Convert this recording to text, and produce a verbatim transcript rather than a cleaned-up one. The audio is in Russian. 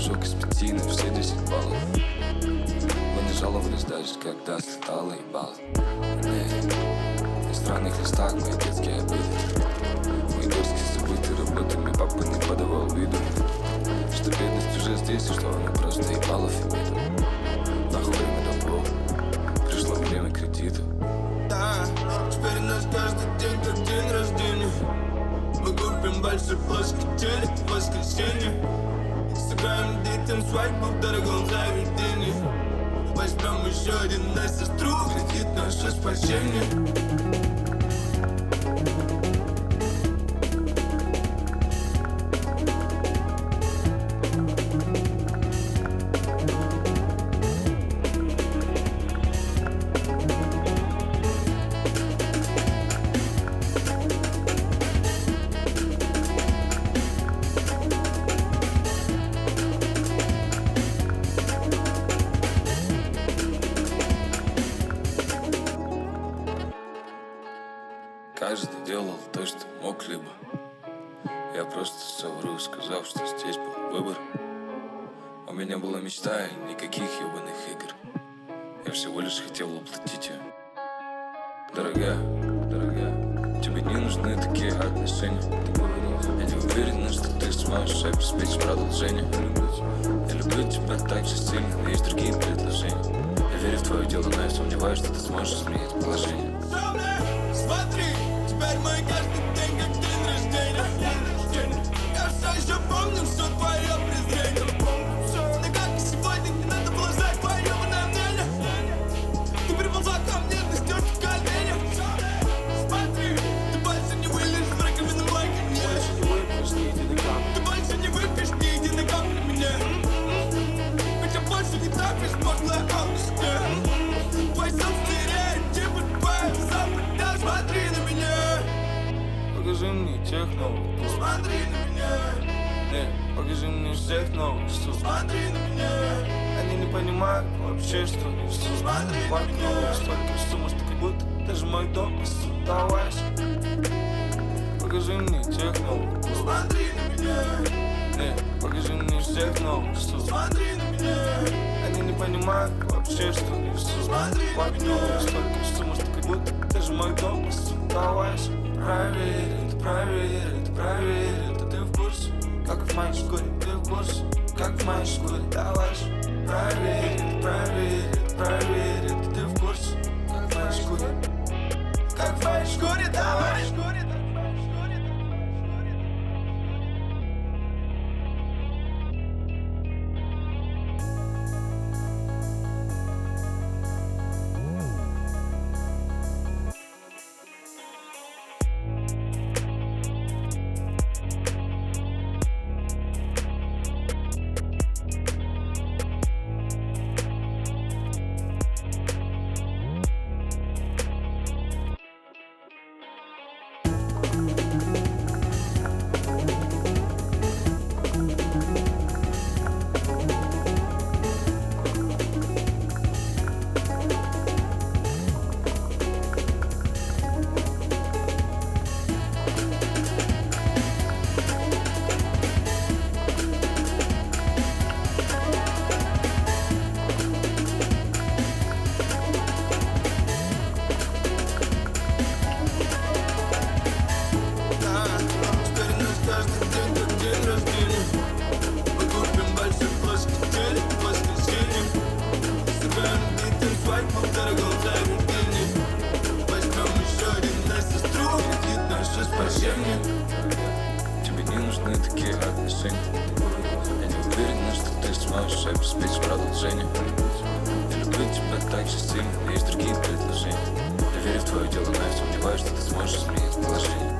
флажок из пяти на все десять баллов. Мы не жаловались даже, когда слетало и ебало. На странных листах мои детские обиды, мои дурские забытые работами папа не подавал виду, что бедность уже здесь и что она просто ебала фемиду. Нахуй время добро, пришло время кредита. Да, теперь у нас каждый день как день рождения. Мы купим большой плоский телек в воскресенье. Сыграем детям свадьбу в дорогом заведении. Возьмем еще один на сестру, кредит наше спасение. Каждый делал то, что мог, либо я просто совру, сказав, что здесь был выбор. У меня была мечта и никаких ебаных игр. Я всего лишь хотел воплотить ее. Дорогая, дорогая, тебе не нужны такие отношения. Я не уверен, что ты сможешь обеспечить продолжение. Я люблю тебя так же сильно, но есть другие предложения. Я верю в твое дело, но я сомневаюсь, что ты сможешь изменить положение. Смотри, теперь мой каждый день как день рождения. Я все еще помню все твое презрение. Но как и сегодня не надо было ждать твое мнение. Ты приползла ко мне, ты ждешь в коленях. Смотри, ты больше не вылезешь в раковину лайка мне. Ты больше не выпьешь ни единой капли мне. Хотя больше не тратишь пошлое алчное. Твой сон стереотипы, твоя западня. Смотри на меня, Покажи мне тех новых, смотри на меня, не, покажи мне всех новых, что смотри на меня, они не понимают вообще, что не все. смотри на меня, Столько сумм, что как будто даже мой дом сдавайся. Покажи мне тех новых, смотри на меня, не, покажи мне всех новых, что смотри на меня, они не понимают вообще, что не все. смотри на меня. Столько сумм, что как будто даже мой дом сдавайся. Проверит, проверит, проверит, а ты в курсе, как в моей шкуре, ты в курсе, как в моей шкуре, давай же. Проверит, проверит, проверит, а ты в курсе, как в моей шкуре, как в моей шкуре, давай же. Тебе не нужны такие отношения. Я не уверен, что ты сможешь обеспечить продолжение. Я люблю тебя так же сильно, но есть другие предложения. Я верю в твое дело, но я сомневаюсь, что ты сможешь изменить положение.